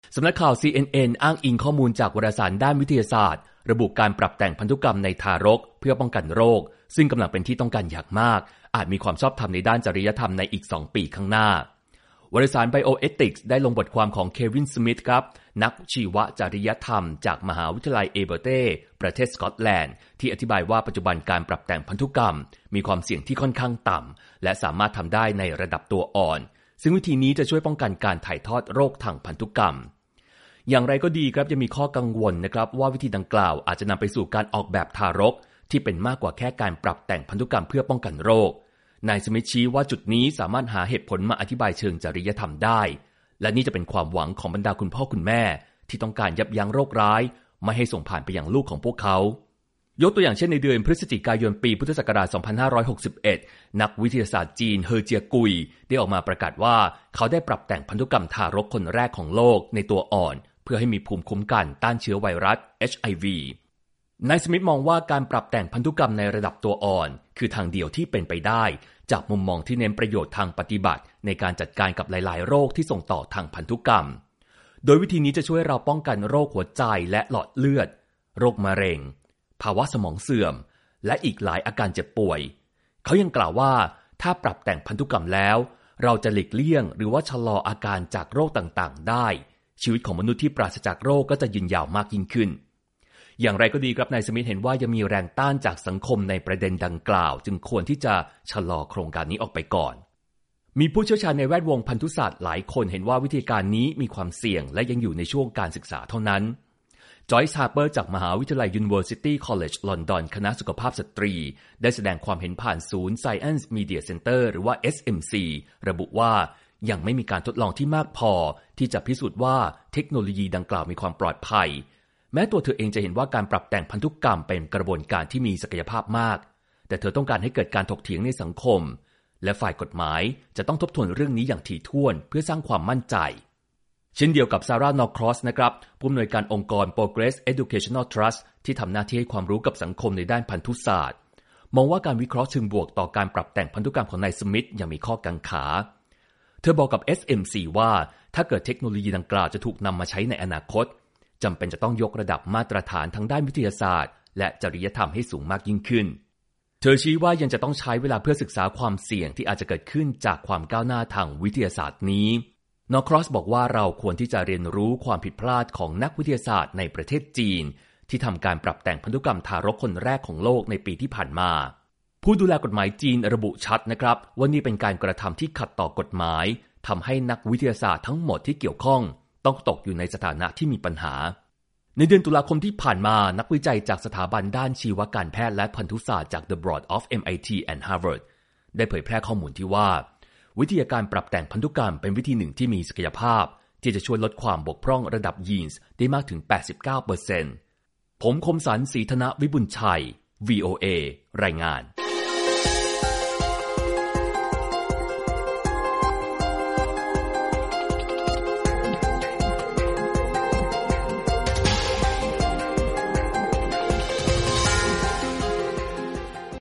สำนักข่าว CNN อ้างอิงข้อมูลจากวารสารด้านวิทยาศาสตร์ระบุการปรับแต่งพันธุกรรมในทารกเพื่อป้องกันโรคซึ่งกำลังเป็นที่ต้องการอย่างมากอาจมีความชอบธรรมในด้านจริยธรรมในอีก2 ปีข้างหน้าวารสาร Bioethics ได้ลงบทความของเควินสมิธครับนักชีวจริยธรรมจากมหาวิทยาลัยเอเบอร์เต้ประเทศสกอตแลนด์ที่อธิบายว่าปัจจุบันการปรับแต่งพันธุกรรมมีความเสี่ยงที่ค่อนข้างต่ำและสามารถทำได้ในระดับตัวอ่อนซึ่งวิธีนี้จะช่วยป้องกันการถ่ายทอดโรคทางพันธุกรรมอย่างไรก็ดีครับยังมีข้อกังวลนะครับว่าวิธีดังกล่าวอาจจะนำไปสู่การออกแบบทารกที่เป็นมากกว่าแค่การปรับแต่งพันธุกรรมเพื่อป้องกันโรคนายสมิธชี้ว่าจุดนี้สามารถหาเหตุผลมาอธิบายเชิงจริยธรรมได้และนี่จะเป็นความหวังของบรรดาคุณพ่อคุณแม่ที่ต้องการยับยั้งโรคร้ายไม่ให้ส่งผ่านไปยังลูกของพวกเขายกตัวอย่างเช่นในเดือนพฤศจิกายนปีพุทธศักราช 2561 นักวิทยาศาสตร์จีนเฮอเจียกุยได้ออกมาประกาศว่าเขาได้ปรับแต่งพันธุกรรมทารกคนแรกของโลกในตัวอ่อนเพื่อให้มีภูมิคุ้มกันต้านเชื้อไวรัส HIV นายสมิธมองว่าการปรับแต่งพันธุกรรมในระดับตัวอ่อนคือทางเดียวที่เป็นไปได้จากมุมมองที่เน้นประโยชน์ทางปฏิบัติในการจัดการกับหลายๆโรคที่ส่งต่อทางพันธุกรรมโดยวิธีนี้จะช่วยเราป้องกันโรคหัวใจและหลอดเลือดโรคมะเร็งภาวะสมองเสื่อมและอีกหลายอาการเจ็บป่วยเขายังกล่าวว่าถ้าปรับแต่งพันธุกรรมแล้วเราจะหลีกเลี่ยงหรือว่าชะลออาการจากโรคต่างๆได้ชีวิตของมนุษย์ที่ปราศจากโรคก็จะยืนยาวมากยิ่งขึ้นอย่างไรก็ดีครับนายสมิธเห็นว่ายังมีแรงต้านจากสังคมในประเด็นดังกล่าวจึงควรที่จะชะลอโครงการนี้ออกไปก่อนมีผู้เชี่ยวชาญในแวดวงพันธุศาสตร์หลายคนเห็นว่าวิธีการนี้มีความเสี่ยงและยังอยู่ในช่วงการศึกษาเท่านั้นจอยส์ ฮาร์เปอร์จากมหาวิทยาลัย University College London คณะสุขภาพสตรีได้แสดงความเห็นผ่านศูนย์ Science Media Center หรือว่า SMC ระบุว่ายังไม่มีการทดลองที่มากพอที่จะพิสูจน์ว่าเทคโนโลยีดังกล่าวมีความปลอดภัยแม้ตัวเธอเองจะเห็นว่าการปรับแต่งพันธุกรรมเป็นกระบวนการที่มีศักยภาพมากแต่เธอต้องการให้เกิดการถกเถียงในสังคมและฝ่ายกฎหมายจะต้องทบทวนเรื่องนี้อย่างถี่ถ้วนเพื่อสร้างความมั่นใจเช่นเดียวกับซาร่านอร์ครอสนะครับผู้อำนวยการองค์กร Progress Educational Trust ที่ทำหน้าที่ให้ความรู้กับสังคมในด้านพันธุศาสตร์มองว่าการวิเคราะห์เชิงบวกต่อการปรับแต่งพันธุกรรมของนายสมิธยังมีข้อกังขาเธอบอกกับ SMC ว่าถ้าเกิดเทคโนโลยีดังกล่าวจะถูกนำมาใช้ในอนาคตจำเป็นจะต้องยกระดับมาตรฐานทางด้านวิทยาศาสตร์และจริยธรรมให้สูงมากยิ่งขึ้นเธอชี้ว่ายังจะต้องใช้เวลาเพื่อศึกษาความเสี่ยงที่อาจจะเกิดขึ้นจากความก้าวหน้าทางวิทยาศาสตร์นี้นอร์ครอสบอกว่าเราควรที่จะเรียนรู้ความผิดพลาดของนักวิทยาศาสตร์ในประเทศจีนที่ทำการปรับแต่งพันธุกรรมทารกคนแรกของโลกในปีที่ผ่านมาผู้ดูแลกฎหมายจีนระบุชัดนะครับว่านี่เป็นการกระทำที่ขัดต่อกฎหมายทำให้นักวิทยาศาสตร์ทั้งหมดที่เกี่ยวข้องต้องตกอยู่ในสถานะที่มีปัญหาในเดือนตุลาคมที่ผ่านมานักวิจัยจากสถาบันด้านชีวการแพทย์และพันธุศาสตร์จาก The Broad of MIT and Harvard ได้เผยแพร่ข้อมูลที่ว่าวิธีการปรับแต่งพันธุกรรมเป็นวิธีหนึ่งที่มีศักยภาพที่จะช่วยลดความบกพร่องระดับยีนส์ได้มากถึง 89% ผมคมสันต์ ศรีธนวิบุญชัย VOA รายงาน